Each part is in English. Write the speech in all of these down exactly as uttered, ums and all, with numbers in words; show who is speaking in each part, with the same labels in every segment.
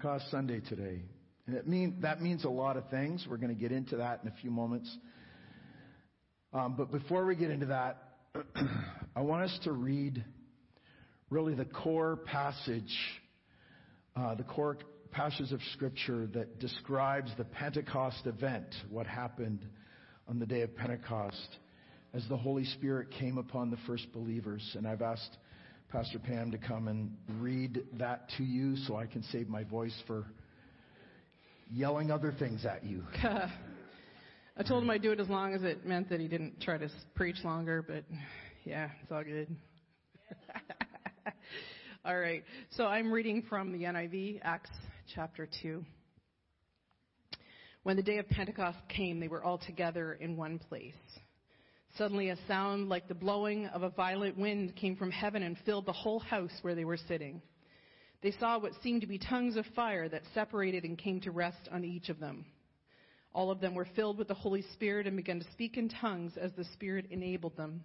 Speaker 1: Pentecost Sunday today. And it mean, that means a lot of things. We're going to get into that in a few moments. Um, but before we get into that, I want us to read really the core passage, uh, the core passage of Scripture that describes the Pentecost event, what happened on the day of Pentecost as the Holy Spirit came upon the first believers. And I've asked Pastor Pam to come and read that to you so I can save my voice for yelling other things at you.
Speaker 2: I told him I'd do it as long as it meant that he didn't try to preach longer, but yeah, it's all good. All right. So I'm reading from the N I V, Acts chapter two. When the day of Pentecost came, they were all together in one place. Suddenly a sound like the blowing of a violent wind came from heaven and filled the whole house where they were sitting. They saw what seemed to be tongues of fire that separated and came to rest on each of them. All of them were filled with the Holy Spirit and began to speak in tongues as the Spirit enabled them.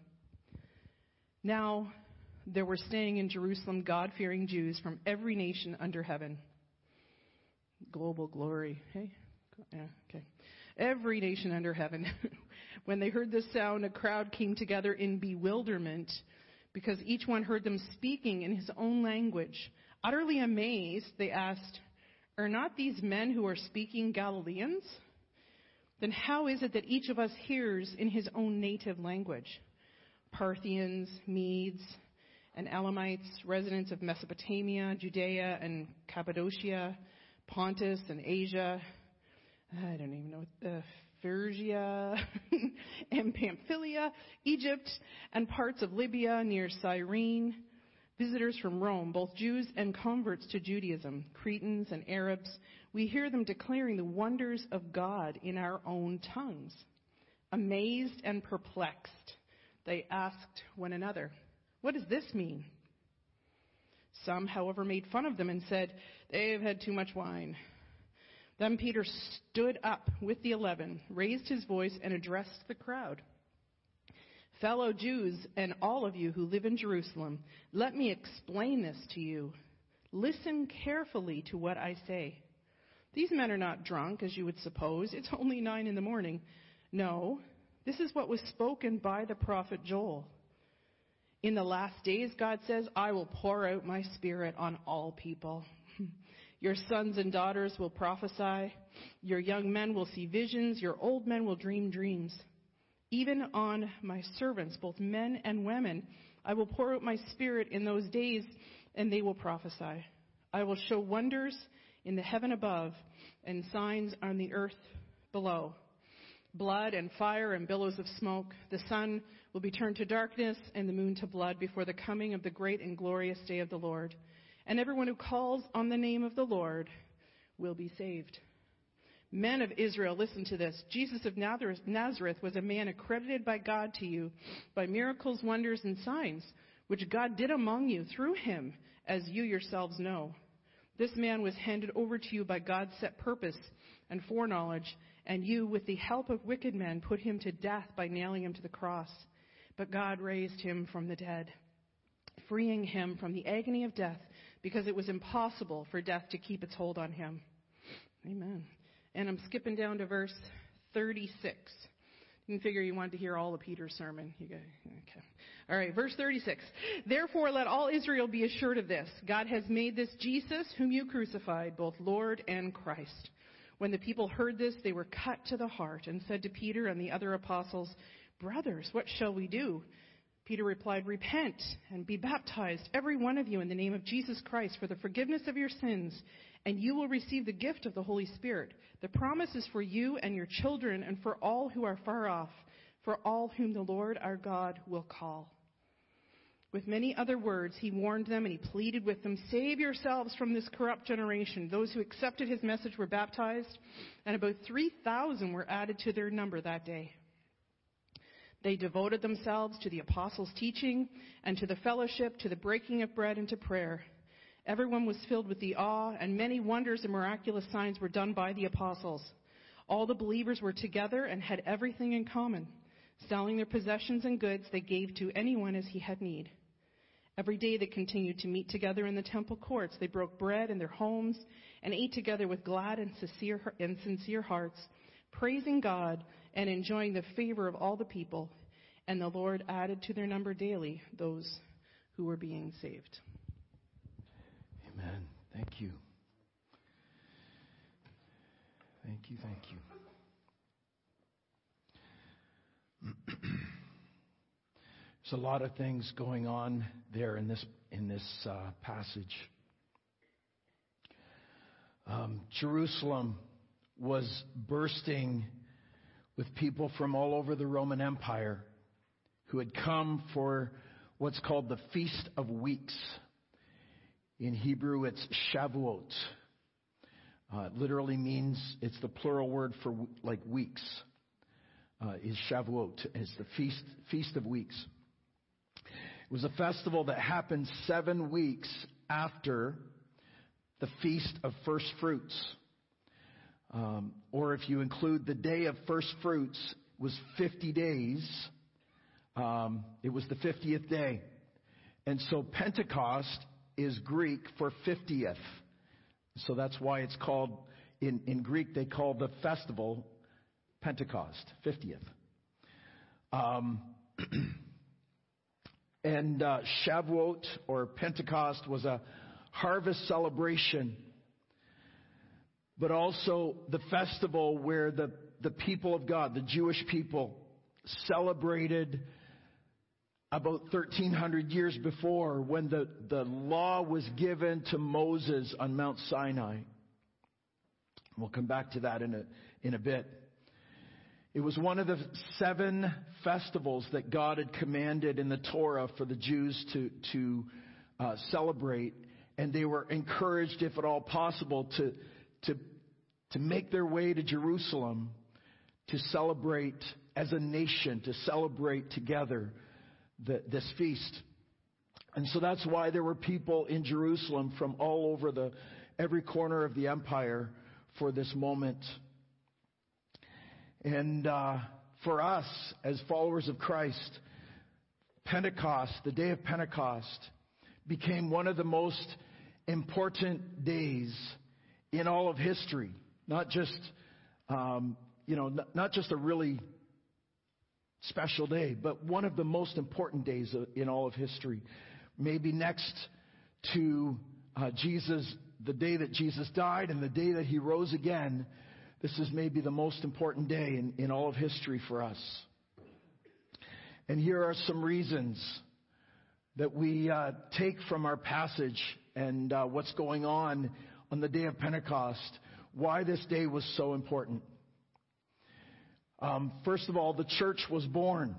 Speaker 2: Now there were staying in Jerusalem God-fearing Jews from every nation under heaven. Global glory. Hey? Yeah, okay. Every nation under heaven. When they heard this sound, a crowd came together in bewilderment because each one heard them speaking in his own language. Utterly amazed, they asked, "Are not these men who are speaking Galileans? Then how is it that each of us hears in his own native language?" Parthians, Medes, and Elamites, residents of Mesopotamia, Judea and Cappadocia, Pontus and Asia, I don't even know, uh, Phrygia and Pamphylia, Egypt, and parts of Libya near Cyrene, visitors from Rome, both Jews and converts to Judaism, Cretans and Arabs, we hear them declaring the wonders of God in our own tongues. Amazed and perplexed, they asked one another, "What does this mean?" Some, however, made fun of them and said, "They've had too much wine." Then Peter stood up with the eleven, raised his voice, and addressed the crowd. "Fellow Jews and all of you who live in Jerusalem, let me explain this to you. Listen carefully to what I say. These men are not drunk, as you would suppose. It's only nine in the morning. No, this is what was spoken by the prophet Joel. In the last days, God says, I will pour out my Spirit on all people. Your sons and daughters will prophesy. Your young men will see visions. Your old men will dream dreams. Even on my servants, both men and women, I will pour out my Spirit in those days, and they will prophesy. I will show wonders in the heaven above and signs on the earth below. Blood and fire and billows of smoke. The sun will be turned to darkness and the moon to blood before the coming of the great and glorious day of the Lord. And everyone who calls on the name of the Lord will be saved. Men of Israel, listen to this. Jesus of Nazareth was a man accredited by God to you by miracles, wonders, and signs, which God did among you through him, as you yourselves know. This man was handed over to you by God's set purpose and foreknowledge, and you, with the help of wicked men, put him to death by nailing him to the cross. But God raised him from the dead, freeing him from the agony of death, because it was impossible for death to keep its hold on him. Amen. And I'm skipping down to verse thirty-six. You can figure you wanted to hear all of Peter's sermon. You go, okay. All right, verse thirty-six. Therefore, let all Israel be assured of this. God has made this Jesus, whom you crucified, both Lord and Christ. When the people heard this, they were cut to the heart and said to Peter and the other apostles, Brothers, what shall we do? Peter replied, Repent and be baptized, every one of you, in the name of Jesus Christ for the forgiveness of your sins, and you will receive the gift of the Holy Spirit. The promise is for you and your children and for all who are far off, for all whom the Lord our God will call. With many other words, he warned them and he pleaded with them, Save yourselves from this corrupt generation. Those who accepted his message were baptized, and about three thousand were added to their number that day. They devoted themselves to the apostles' teaching and to the fellowship, to the breaking of bread and to prayer. Everyone was filled with the awe, and many wonders and miraculous signs were done by the apostles. All the believers were together and had everything in common. Selling their possessions and goods, they gave to anyone as he had need. Every day they continued to meet together in the temple courts. They broke bread in their homes and ate together with glad and sincere, and sincere hearts, praising God and enjoying the favor of all the people. And the Lord added to their number daily those who were being saved.
Speaker 1: Amen. Thank you. Thank you, thank you. There's a lot of things going on there in this in this uh, passage. Um, Jerusalem was bursting with people from all over the Roman Empire who had come for what's called the Feast of Weeks. In Hebrew, it's Shavuot. Uh, it literally means, it's the plural word for like weeks. Uh, is Shavuot. It's the feast feast of weeks. It was a festival that happened seven weeks after the Feast of First Fruits. Um, or if you include the Day of First Fruits, it was fifty days. Um, it was the fiftieth day. And so Pentecost is Greek for fiftieth. So that's why it's called, in, in Greek, they call the festival Pentecost, fiftieth. Um, and uh, Shavuot, or Pentecost, was a harvest celebration, but also the festival where the, the people of God, the Jewish people, celebrated about thirteen hundred years before, when the, the law was given to Moses on Mount Sinai. We'll come back to that in a, in a bit. It was one of the seven festivals that God had commanded in the Torah for the Jews to, to uh, celebrate. And they were encouraged, if at all possible, to, to, to make their way to Jerusalem to celebrate as a nation, to celebrate together the, this feast. And so that's why there were people in Jerusalem from all over the every corner of the empire for this moment. And uh, for us, as followers of Christ, Pentecost, the day of Pentecost, became one of the most important days in all of history. Not just, um, you know, not, not just a really special day, but one of the most important days in all of history. Maybe next to uh, Jesus, the day that Jesus died and the day that he rose again, this is maybe the most important day in, in all of history for us. And here are some reasons that we uh, take from our passage and uh, what's going on on the day of Pentecost, why this day was so important. Um, first of all, the church was born.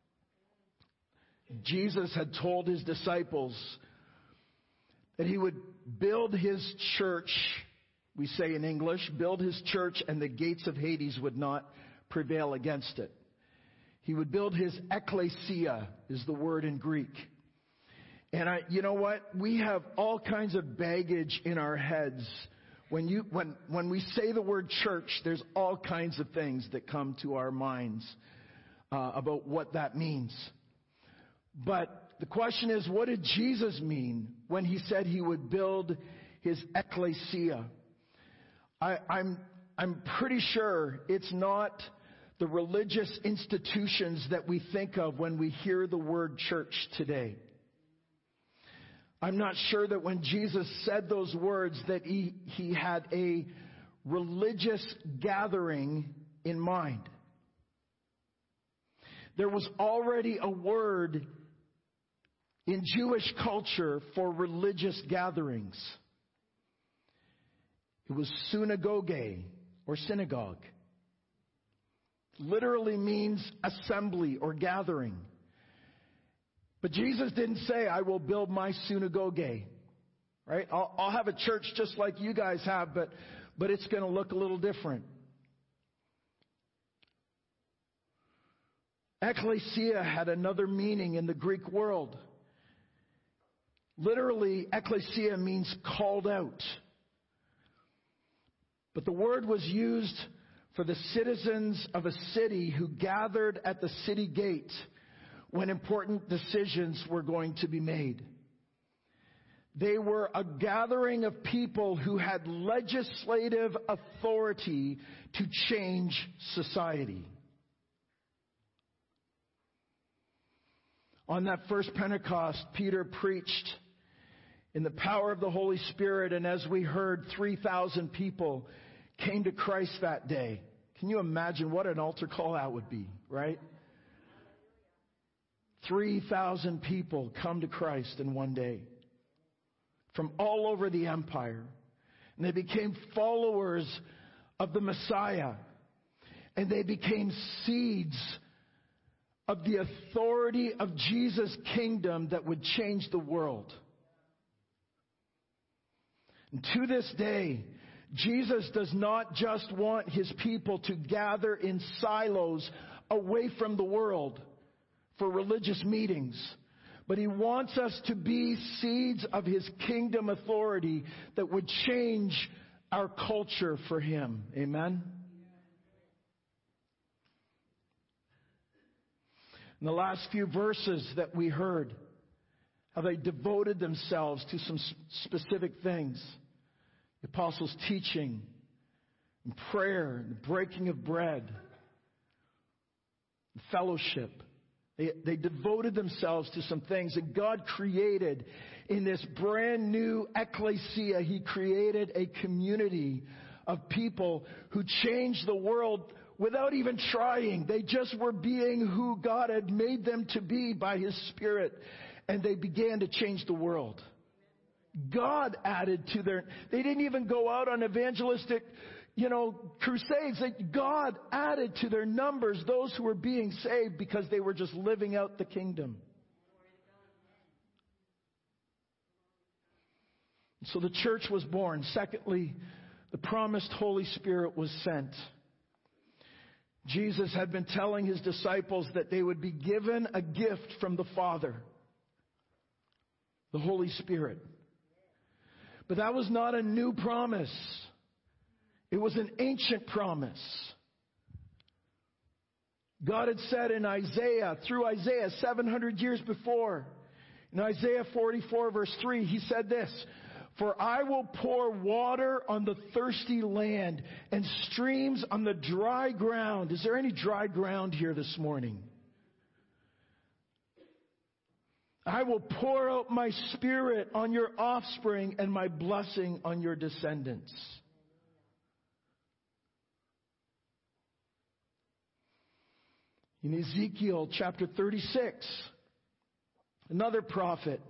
Speaker 1: Jesus had told his disciples that he would build his church, we say in English, build his church and the gates of Hades would not prevail against it. He would build his ecclesia, is the word in Greek. And I, you know what? We have all kinds of baggage in our heads. When you, when, when we say the word church, there's all kinds of things that come to our minds uh, about what that means. But the question is, what did Jesus mean when he said he would build his ecclesia? I, I'm, I'm pretty sure it's not the religious institutions that we think of when we hear the word church today. I'm not sure that when Jesus said those words that he, he had a religious gathering in mind. There was already a word in Jewish culture for religious gatherings. It was synagogue or synagogue. Literally means assembly or gathering. But Jesus didn't say, I will build my synagogue, right? I'll, I'll have a church just like you guys have, but, but it's going to look a little different. Ecclesia had another meaning in the Greek world. Literally, ecclesia means called out. But the word was used for the citizens of a city who gathered at the city gate when important decisions were going to be made. They were a gathering of people who had legislative authority to change society. On that first Pentecost, Peter preached in the power of the Holy Spirit, and as we heard, three thousand people came to Christ that day. Can you imagine what an altar call that would be, right? three thousand people come to Christ in one day from all over the empire. And they became followers of the Messiah. And they became seeds of the authority of Jesus' kingdom that would change the world. And to this day, Jesus does not just want his people to gather in silos away from the world for religious meetings, but he wants us to be seeds of his kingdom authority that would change our culture for him. Amen? In the last few verses that we heard, how they devoted themselves to some specific things. The apostles' teaching, and prayer, and the breaking of bread, and fellowship. They, they devoted themselves to some things that God created in this brand new ecclesia. He created a community of people who changed the world without even trying. They just were being who God had made them to be by his Spirit. And they began to change the world. God added to their... They didn't even go out on evangelistic, you know, crusades. God added to their numbers those who were being saved because they were just living out the kingdom. So the church was born. Secondly, the promised Holy Spirit was sent. Jesus had been telling his disciples that they would be given a gift from the Father, the Holy Spirit. But that was not a new promise. It was an ancient promise. God had said in Isaiah, through Isaiah, seven hundred years before, in Isaiah forty-four verse three, he said this, "For I will pour water on the thirsty land and streams on the dry ground." Is there any dry ground here this morning? "I will pour out my Spirit on your offspring and my blessing on your descendants." In Ezekiel chapter thirty-six, another prophet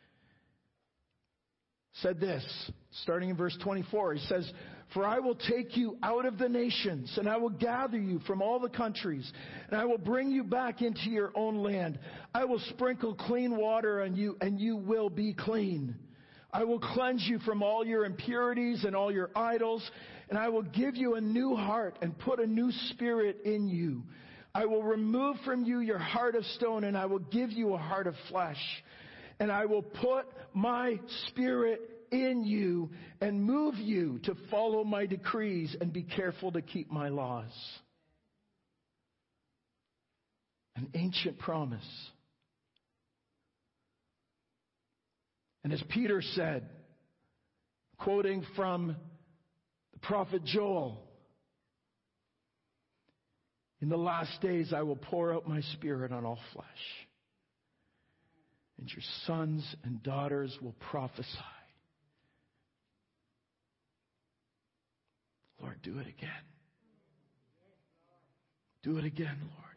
Speaker 1: said this, starting in verse twenty-four. He says, "For I will take you out of the nations, and I will gather you from all the countries, and I will bring you back into your own land. I will sprinkle clean water on you, and you will be clean. I will cleanse you from all your impurities and all your idols, and I will give you a new heart and put a new spirit in you. I will remove from you your heart of stone, and I will give you a heart of flesh. And I will put my Spirit in you and move you to follow my decrees and be careful to keep my laws." An ancient promise. And as Peter said, quoting from the prophet Joel, "In the last days I will pour out my Spirit on all flesh, and your sons and daughters will prophesy." Lord, do it again. Do it again, Lord.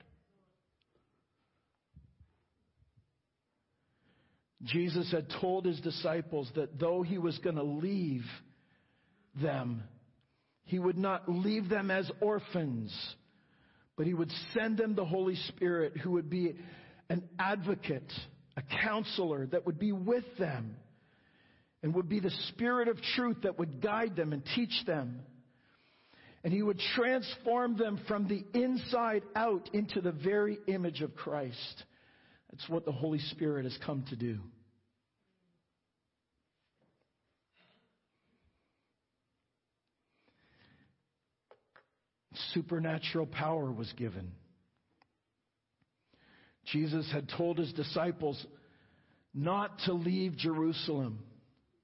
Speaker 1: Jesus had told his disciples that though he was going to leave them, he would not leave them as orphans, but he would send them the Holy Spirit, who would be an advocate, a counselor that would be with them and would be the Spirit of truth that would guide them and teach them. And he would transform them from the inside out into the very image of Christ. That's what the Holy Spirit has come to do. Supernatural power was given. Jesus had told his disciples not to leave Jerusalem,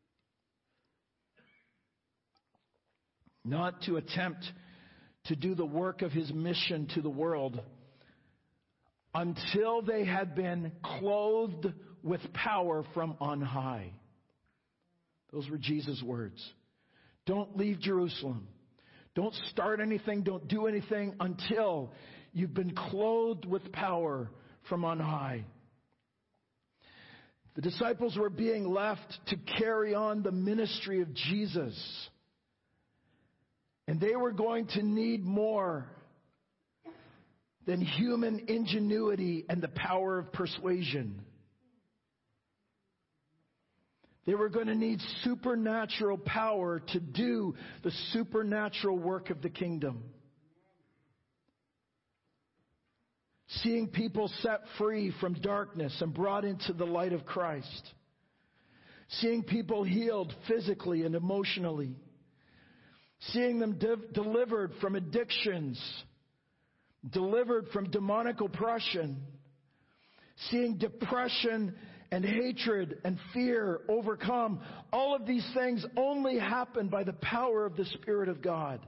Speaker 1: not to attempt to do the work of his mission to the world until they had been clothed with power from on high. Those were Jesus' words. Don't leave Jerusalem. Don't start anything. Don't do anything until you've been clothed with power from on high. The disciples were being left to carry on the ministry of Jesus. And they were going to need more than human ingenuity and the power of persuasion. They were going to need supernatural power to do the supernatural work of the kingdom. Seeing people set free from darkness and brought into the light of Christ. Seeing people healed physically and emotionally. Seeing them de- delivered from addictions. Delivered from demonic oppression. Seeing depression and hatred and fear overcome. All of these things only happen by the power of the Spirit of God.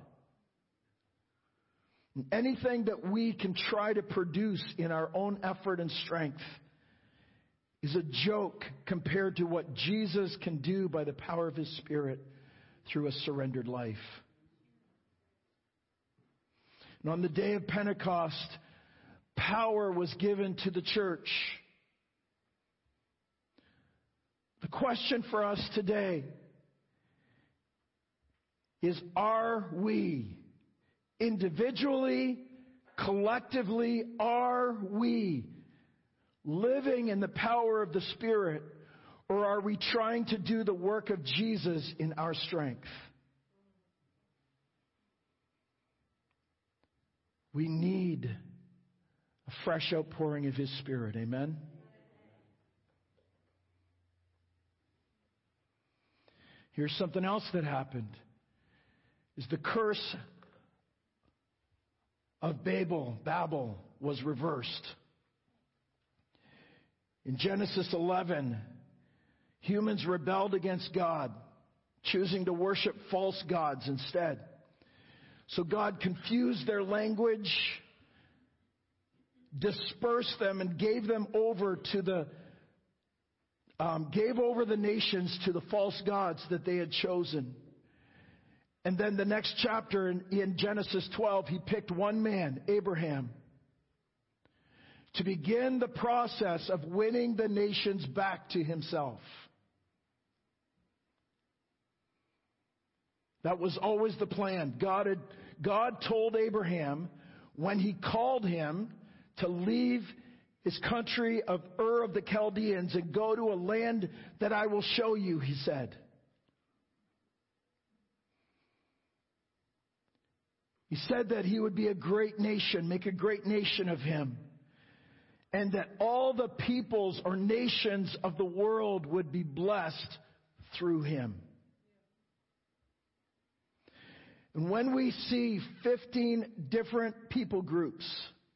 Speaker 1: Anything that we can try to produce in our own effort and strength is a joke compared to what Jesus can do by the power of His Spirit through a surrendered life. And on the day of Pentecost, power was given to the church. The question for us today is, are we individually, collectively, are we living in the power of the Spirit, or are we trying to do the work of Jesus in our strength? We need a fresh outpouring of His Spirit. Amen? Here's something else that happened. Is the curse of Babel, Babel was reversed. In Genesis eleven, humans rebelled against God, choosing to worship false gods instead. So God confused their language, dispersed them, and gave them over to the um, gave over the nations to the false gods that they had chosen. And then the next chapter in, in Genesis twelve, He picked one man, Abraham, to begin the process of winning the nations back to Himself. That was always the plan. God had, God told Abraham when He called him to leave his country of Ur of the Chaldeans and go to a land that I will show you, He said. He said that he would be a great nation, make a great nation of him. And that all the peoples or nations of the world would be blessed through him. And when we see fifteen different people groups,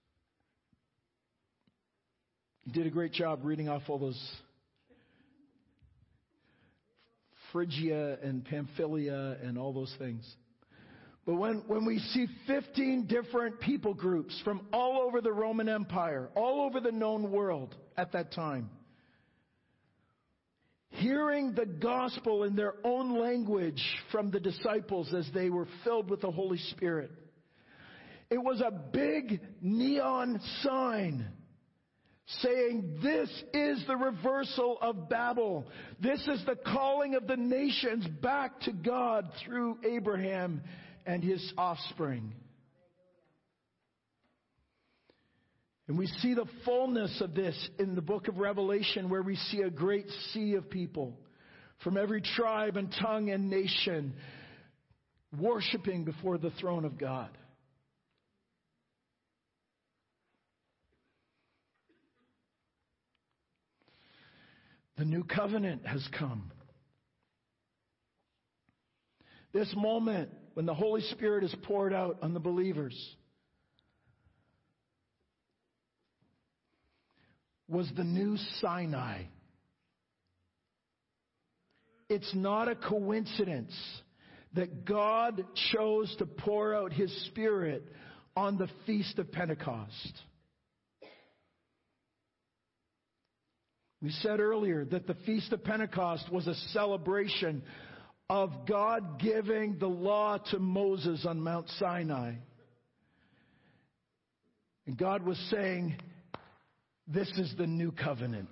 Speaker 1: you did a great job reading off all those Phrygia and Pamphylia and all those things. But when, when we see fifteen different people groups from all over the Roman Empire, all over the known world at that time, hearing the gospel in their own language from the disciples as they were filled with the Holy Spirit, it was a big neon sign saying, this is the reversal of Babel. This is the calling of the nations back to God through Abraham and his offspring. And we see the fullness of this in the book of Revelation, where we see a great sea of people from every tribe and tongue and nation worshiping before the throne of God. The new covenant has come. This moment when the Holy Spirit is poured out on the believers was the new Sinai. It's not a coincidence that God chose to pour out His Spirit on the Feast of Pentecost. We said earlier that the Feast of Pentecost was a celebration of God giving the law to Moses on Mount Sinai. And God was saying, this is the new covenant.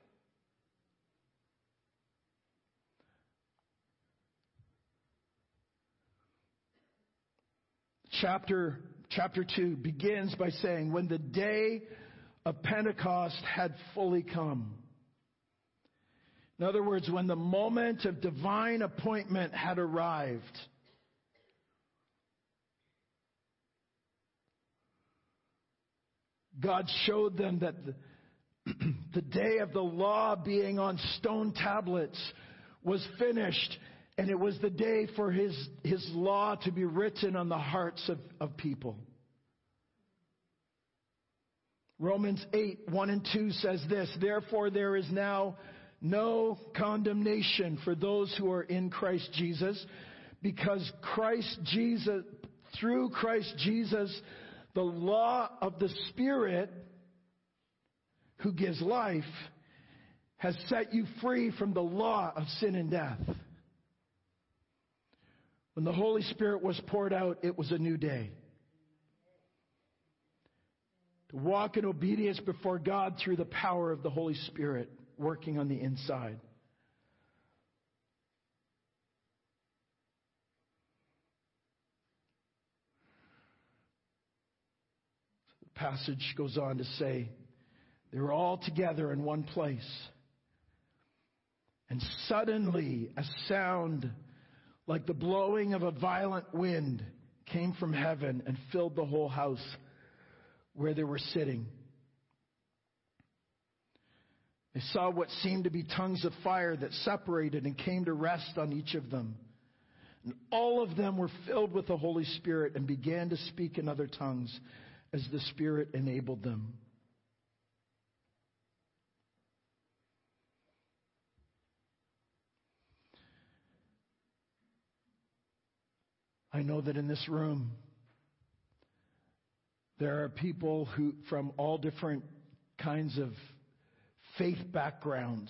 Speaker 1: Chapter, chapter two begins by saying, when the day of Pentecost had fully come. In other words, when the moment of divine appointment had arrived. God showed them that the, the day of the law being on stone tablets was finished, and it was the day for His, His law to be written on the hearts of, of people. Romans eight, one and two says this, therefore there is now no condemnation for those who are in Christ Jesus, because Christ Jesus, through Christ Jesus, the law of the Spirit who gives life has set you free from the law of sin and death. When the Holy Spirit was poured out, it was a new day. To walk in obedience before God through the power of the Holy Spirit working on the inside. The passage goes on to say, they were all together in one place. And suddenly a sound like the blowing of a violent wind came from heaven and filled the whole house where they were sitting. They saw what seemed to be tongues of fire that separated and came to rest on each of them. And all of them were filled with the Holy Spirit and began to speak in other tongues as the Spirit enabled them. I know that in this room, there are people who, from all different kinds of faith backgrounds.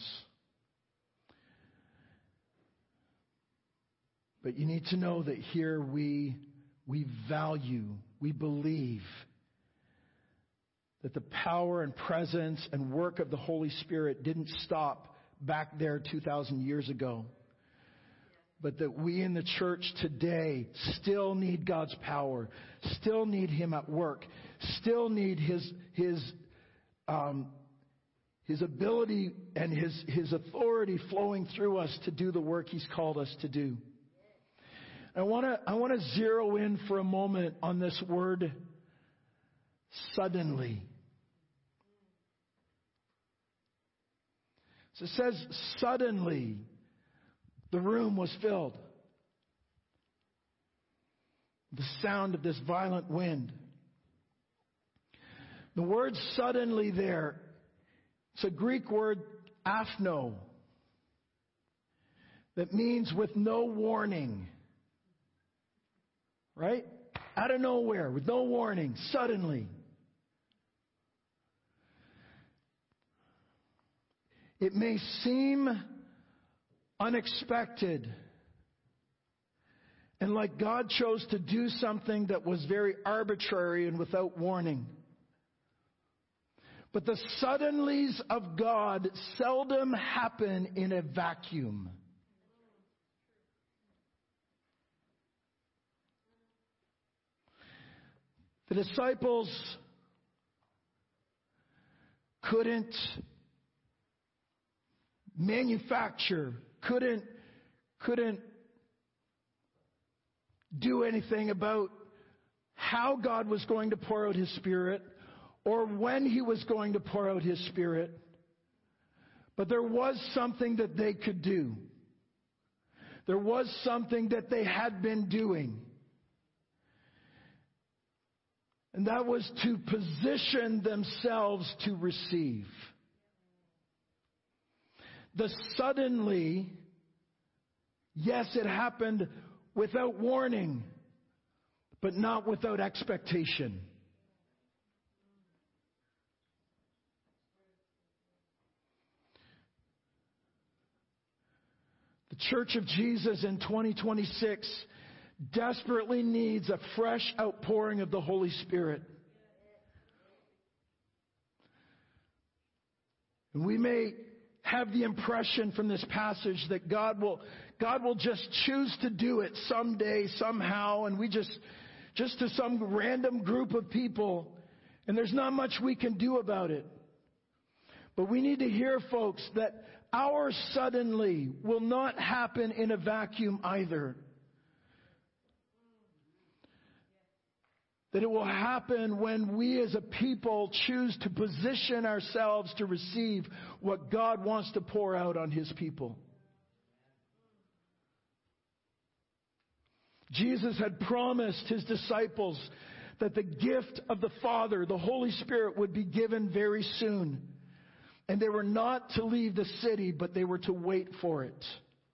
Speaker 1: But you need to know that here we, we value, we believe that the power and presence and work of the Holy Spirit didn't stop back there two thousand years ago. But that we in the church today still need God's power, still need Him at work, still need His His um, His ability and His His authority flowing through us to do the work He's called us to do. I want to I want to zero in for a moment on this word, suddenly. So it says, suddenly the room was filled. The sound of this violent wind. The word suddenly there, it's a Greek word, aphno, that means with no warning. Right? Out of nowhere, with no warning, suddenly. It may seem unexpected, and like God chose to do something that was very arbitrary and without warning. But the suddenlies of God seldom happen in a vacuum. The disciples couldn't manufacture, couldn't, couldn't do anything about how God was going to pour out His Spirit or when He was going to pour out His Spirit. But there was something that they could do. There was something that they had been doing. And that was to position themselves to receive. The suddenly, yes, it happened without warning, but not without expectation. The Church of Jesus in twenty twenty-six desperately needs a fresh outpouring of the Holy Spirit. And we may have the impression from this passage that God will, God will just choose to do it someday, somehow, and we just, just to some random group of people, and there's not much we can do about it. But we need to hear, folks, that our suddenly will not happen in a vacuum either. That it will happen when we as a people choose to position ourselves to receive what God wants to pour out on His people. Jesus had promised His disciples that the gift of the Father, the Holy Spirit, would be given very soon. And they were not to leave the city, but they were to wait for it.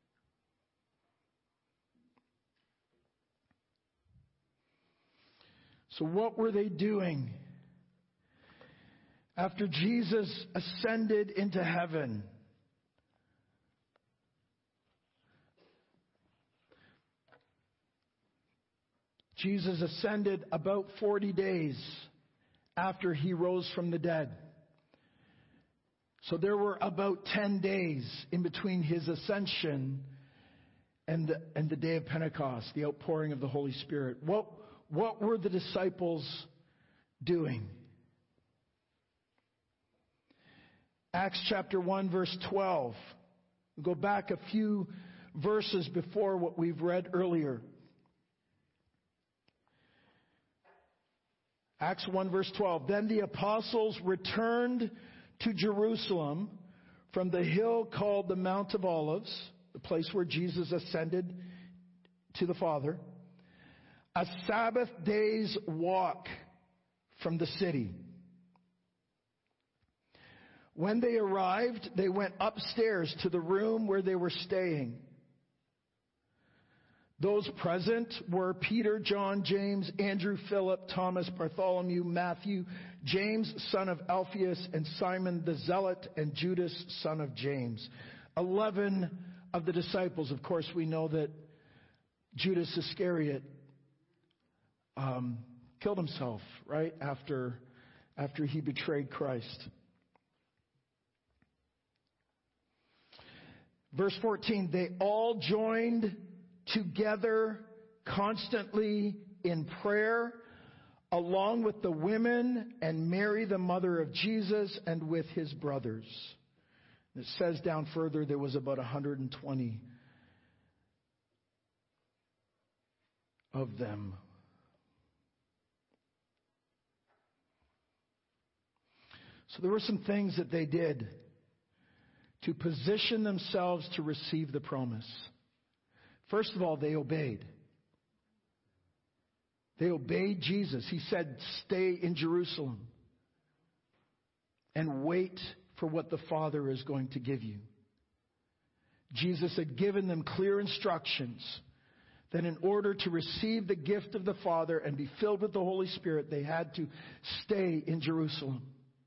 Speaker 1: So what were they doing after Jesus ascended into heaven? Jesus ascended about forty days after He rose from the dead. So there were about ten days in between His ascension and the, and the day of Pentecost, the outpouring of the Holy Spirit. What, what were the disciples doing? Acts chapter one, verse twelve. We'll go back a few verses before what we've read earlier. Acts one, verse twelve. Then the apostles returned to Jerusalem from the hill called the Mount of Olives, the place where Jesus ascended to the Father, a Sabbath day's walk from the city. When they arrived, they went upstairs to the room where they were staying. Those present were Peter, John, James, Andrew, Philip, Thomas, Bartholomew, Matthew, James, son of Alphaeus, and Simon the Zealot, and Judas, son of James. Eleven of the disciples. Of course, we know that Judas Iscariot um, killed himself, right, after, after he betrayed Christ. Verse fourteen, they all joined together constantly in prayer, along with the women and Mary, the mother of Jesus, and with his brothers. And it says down further there was about one hundred twenty of them. So there were some things that they did to position themselves to receive the promise. First of all, they obeyed. They obeyed Jesus. He said, stay in Jerusalem and wait for what the Father is going to give you. Jesus had given them clear instructions that in order to receive the gift of the Father and be filled with the Holy Spirit, they had to stay in Jerusalem.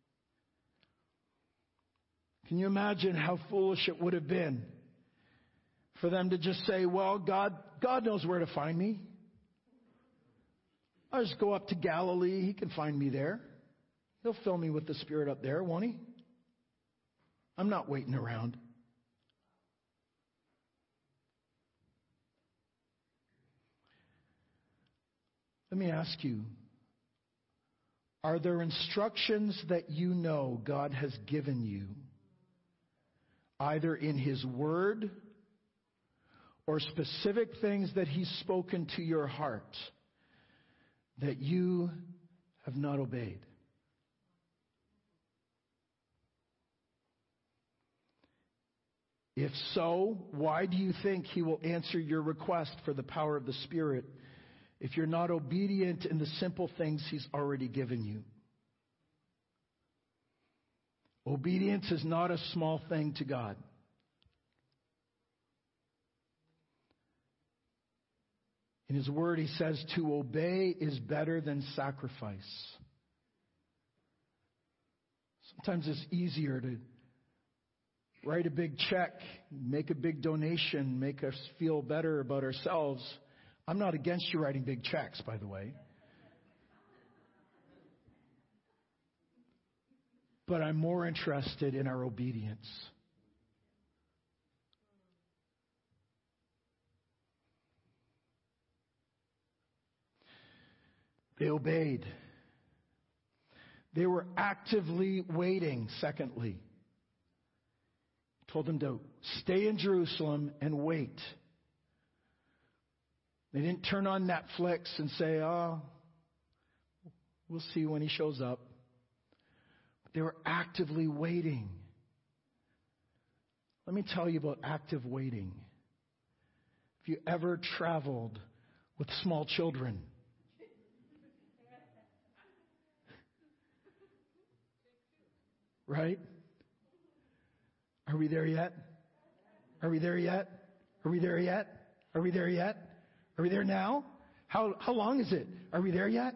Speaker 1: Can you imagine how foolish it would have been for them to just say, well, God, God knows where to find me. I'll just go up to Galilee. He can find me there. He'll fill me with the Spirit up there, won't He? I'm not waiting around. Let me ask you, are there instructions that you know God has given you, either in His Word or specific things that He's spoken to your heart, that you have not obeyed? If so, why do you think He will answer your request for the power of the Spirit if you're not obedient in the simple things He's already given you? Obedience is not a small thing to God. In His Word, He says, to obey is better than sacrifice. Sometimes it's easier to write a big check, make a big donation, make us feel better about ourselves. I'm not against you writing big checks, by the way. But I'm more interested in our obedience. They obeyed. They were actively waiting, secondly. He told them to stay in Jerusalem and wait. They didn't turn on Netflix and say, oh, we'll see when He shows up. But they were actively waiting. Let me tell you about active waiting. If you ever traveled with small children, right? Are we there yet? Are we there yet? Are we there yet? Are we there yet? Are we there now? How how long is it? Are we there yet?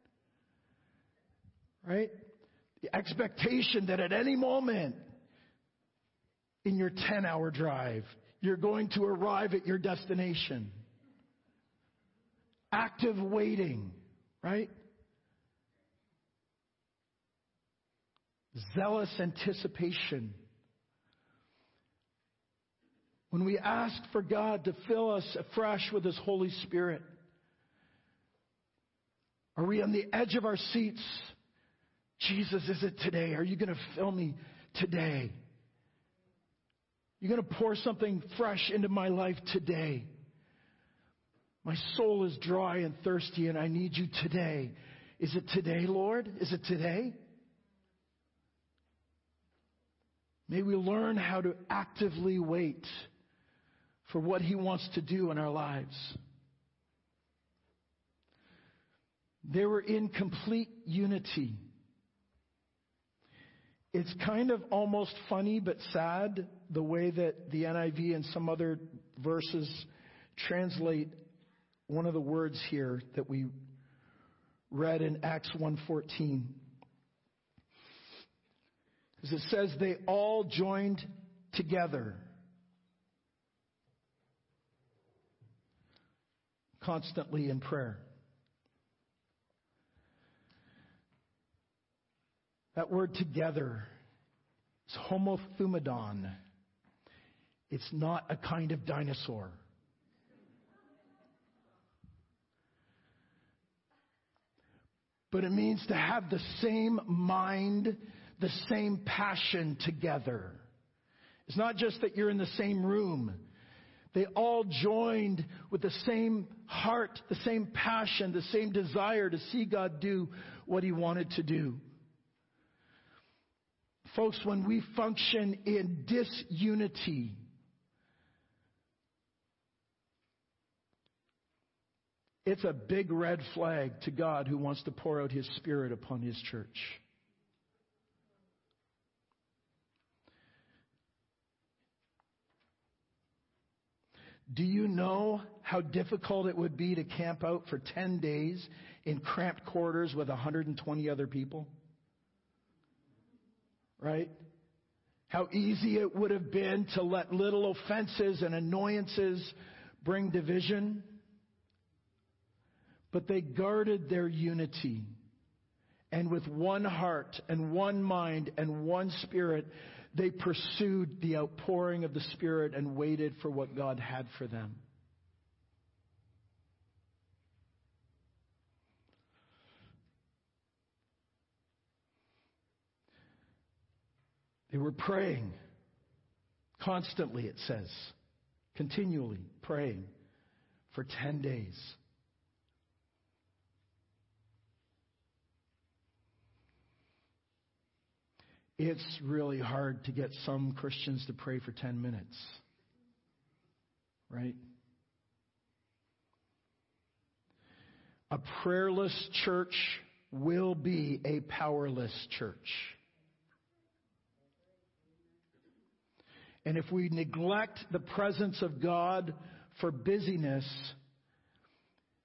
Speaker 1: Right? The expectation that at any moment in your ten-hour drive, you're going to arrive at your destination. Active waiting, right? Zealous anticipation. When we ask for God to fill us afresh with His Holy Spirit, are we on the edge of our seats? Jesus, is it today? Are you going to fill me today? You're going to pour something fresh into my life today. My soul is dry and thirsty and I need you today. Is it today, Lord? Is it today? May we learn how to actively wait for what He wants to do in our lives. They were in complete unity. It's kind of almost funny but sad the way that the N I V and some other verses translate one of the words here that we read in Acts one fourteen. Because it says they all joined together. Constantly in prayer. That word together is homothumadon. It's not a kind of dinosaur. But it means to have the same mind, the same passion together. It's not just that you're in the same room. They all joined with the same heart, the same passion, the same desire to see God do what He wanted to do. Folks, when we function in disunity, it's a big red flag to God who wants to pour out His Spirit upon His church. Do you know how difficult it would be to camp out for ten days in cramped quarters with one hundred twenty other people? Right? How easy it would have been to let little offenses and annoyances bring division. But they guarded their unity. And with one heart and one mind and one spirit, they pursued the outpouring of the Spirit and waited for what God had for them. They were praying constantly, it says, continually praying for ten days. It's really hard to get some Christians to pray for ten minutes. Right? A prayerless church will be a powerless church. And if we neglect the presence of God for busyness,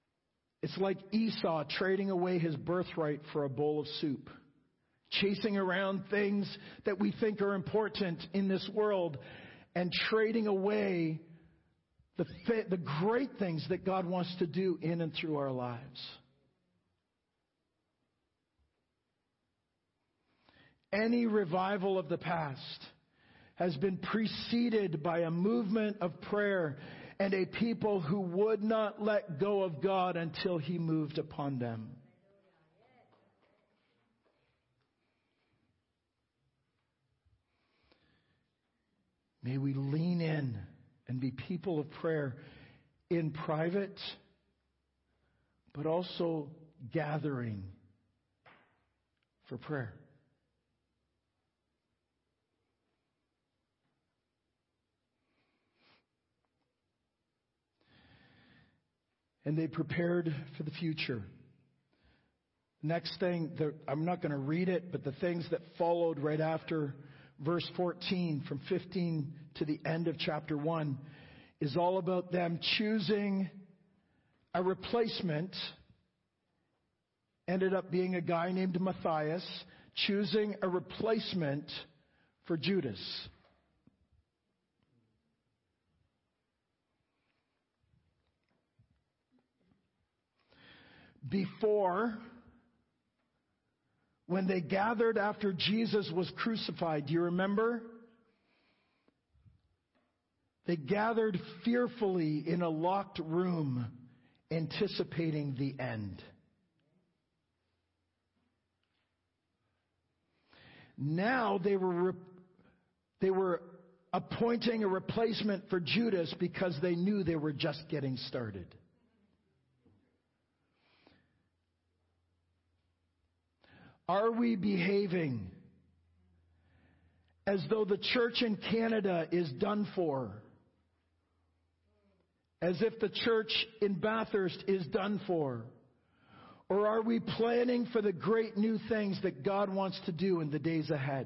Speaker 1: It's like Esau trading away his birthright for a bowl of soup. Chasing around things that we think are important in this world and trading away the, the great things that God wants to do in and through our lives. Any revival of the past has been preceded by a movement of prayer and a people who would not let go of God until He moved upon them. May we lean in and be people of prayer in private, but also gathering for prayer. And they prepared for the future. Next thing, I'm not going to read it, but the things that followed right after verse fourteen, from fifteen to the end of chapter one, is all about them choosing a replacement. Ended up being a guy named Matthias, choosing a replacement for Judas. Before, when they gathered after Jesus was crucified, do you remember? They gathered fearfully in a locked room, anticipating the end. Now they were re- they were appointing a replacement for Judas because they knew they were just getting started. Are we behaving as though the church in Canada is done for? As if the church in Bathurst is done for? Or are we planning for the great new things that God wants to do in the days ahead?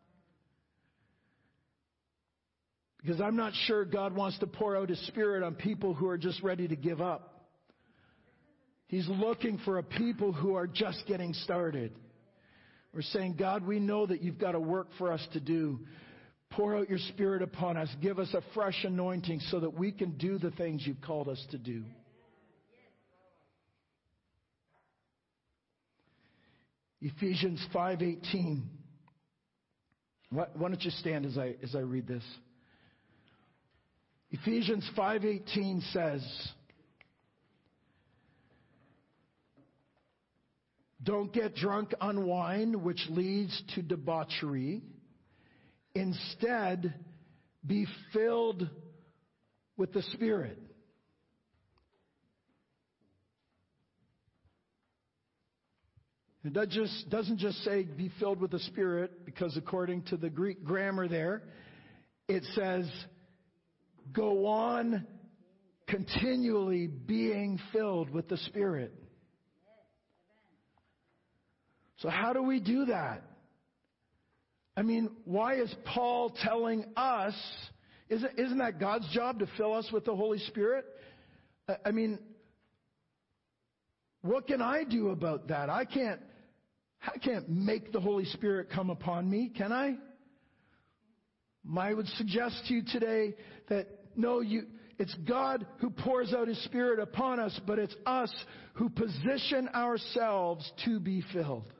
Speaker 1: Because I'm not sure God wants to pour out His Spirit on people who are just ready to give up. He's looking for a people who are just getting started. We're saying, God, we know that You've got a work for us to do. Pour out Your Spirit upon us. Give us a fresh anointing so that we can do the things You've called us to do. Ephesians five eighteen. Why, why don't you stand as I as I read this? Ephesians five eighteen says, "Don't get drunk on wine, which leads to debauchery. Instead, be filled with the Spirit." It doesn't just, doesn't just say be filled with the Spirit, because according to the Greek grammar there, it says go on continually being filled with the Spirit. So how do we do that? I mean, why is Paul telling us, isn't, isn't that God's job to fill us with the Holy Spirit? I mean, what can I do about that? I can't, I can't make the Holy Spirit come upon me, can I? I would suggest to you today that no, you, it's God who pours out His Spirit upon us, but it's us who position ourselves to be filled.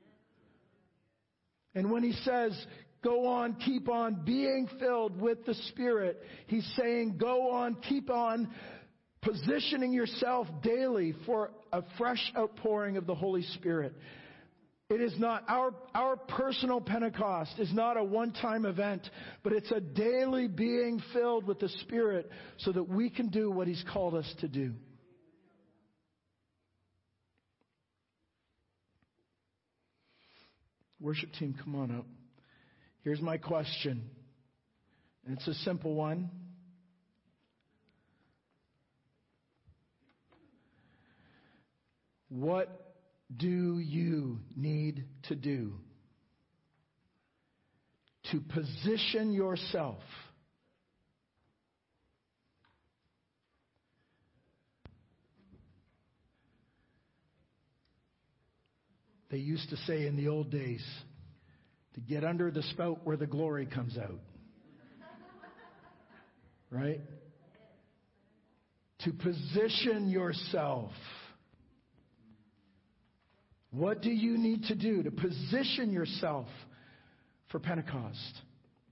Speaker 1: And when He says, go on, keep on being filled with the Spirit, He's saying, go on, keep on positioning yourself daily for a fresh outpouring of the Holy Spirit. It is not, our, our personal Pentecost is not a one-time event, but it's a daily being filled with the Spirit so that we can do what He's called us to do. Worship team, come on up. Here's my question. And it's a simple one. What do you need to do to position yourself they used to say in the old days, to get under the spout where the glory comes out. Right? To position yourself. What do you need to do to position yourself for Pentecost?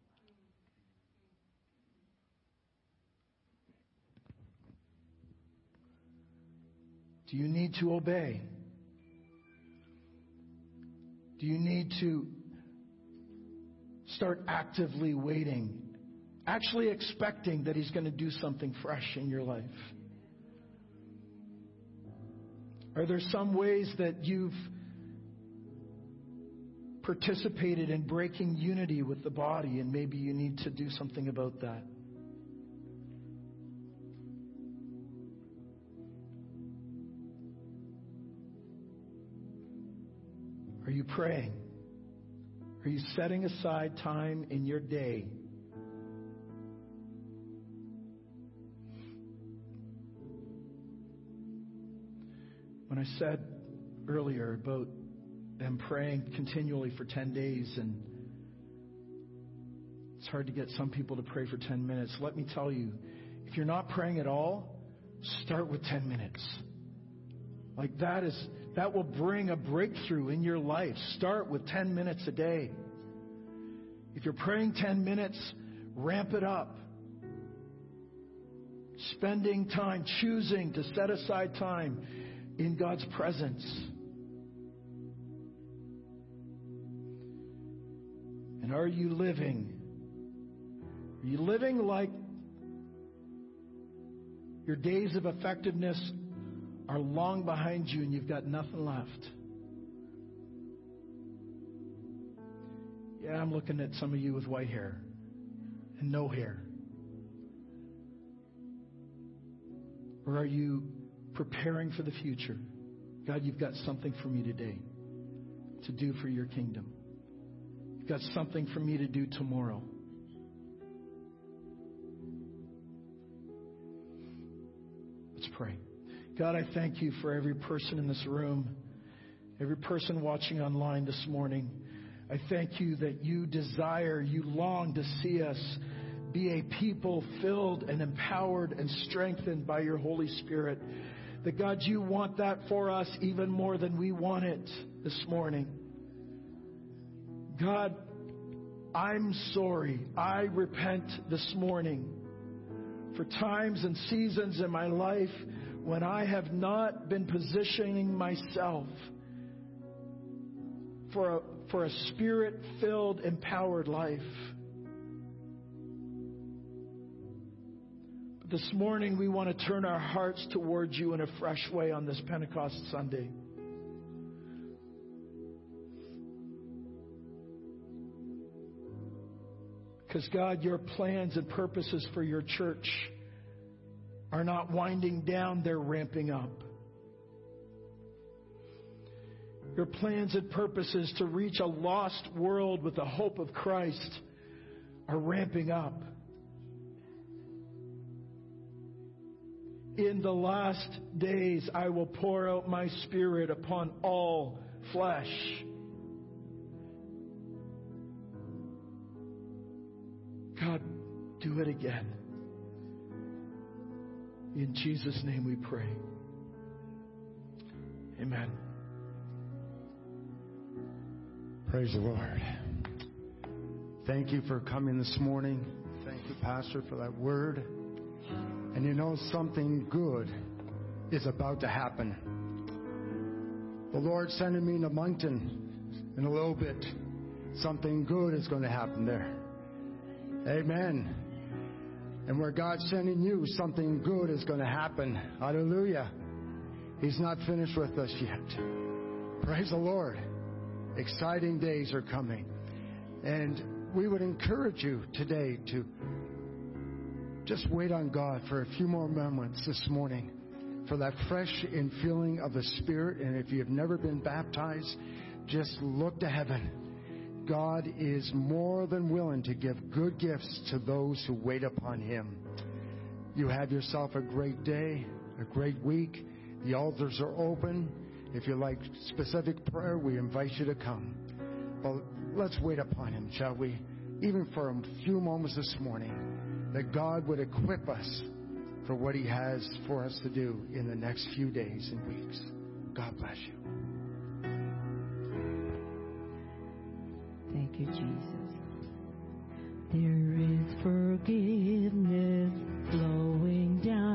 Speaker 1: Do you need to obey? Do you need to start actively waiting, actually expecting that He's going to do something fresh in your life? Are there some ways that you've participated in breaking unity with the body, and maybe you need to do something about that? Are you praying? Are you setting aside time in your day when I said earlier about them praying continually for ten days, and it's hard to get some people to pray for ten minutes. Let me tell you, if you're not praying at all, start with ten minutes. Like that is, that will bring a breakthrough in your life. Start with ten minutes a day. If you're praying ten minutes, ramp it up. Spending time, choosing to set aside time in God's presence. And are you living? Are you living like your days of effectiveness are long behind you and you've got nothing left? Yeah, I'm looking at some of you with white hair and no hair. Or are you preparing for the future? God, you've got something for me today to do for your kingdom. You've got something for me to do tomorrow. Let's pray. God, I thank you for every person in this room, every person watching online this morning. I thank you that you desire, you long to see us be a people filled and empowered and strengthened by your Holy Spirit. That God, you want that for us even more than we want it this morning. God, I'm sorry. I repent this morning for times and seasons in my life when I have not been positioning myself for a, for a Spirit-filled, empowered life. But this morning we want to turn our hearts towards you in a fresh way on this Pentecost Sunday. Because God, your plans and purposes for your church are not winding down, they're ramping up. Your plans and purposes to reach a lost world with the hope of Christ are ramping up. In the last days, I will pour out my Spirit upon all flesh. God, do it again. In Jesus' name we pray. Amen.
Speaker 3: Praise the Lord. Thank you for coming this morning. Thank you, Pastor, for that word. And you know, something good is about to happen. The Lord's sending me to Moncton in a little bit. Something good is going to happen there. Amen. And where God's sending you, something good is going to happen. Hallelujah. He's not finished with us yet. Praise the Lord. Exciting days are coming. And we would encourage you today to just wait on God for a few more moments this morning for that fresh infilling of the Spirit. And if you have never been baptized, just look to heaven. God is more than willing to give good gifts to those who wait upon Him. You have yourself a great day, a great week. The altars are open. If you like specific prayer, we invite you to come. But let's wait upon him, shall we? Even for a few moments this morning, that God would equip us for what he has for us to do in the next few days and weeks. God bless you.
Speaker 4: Thank you, Jesus. There is forgiveness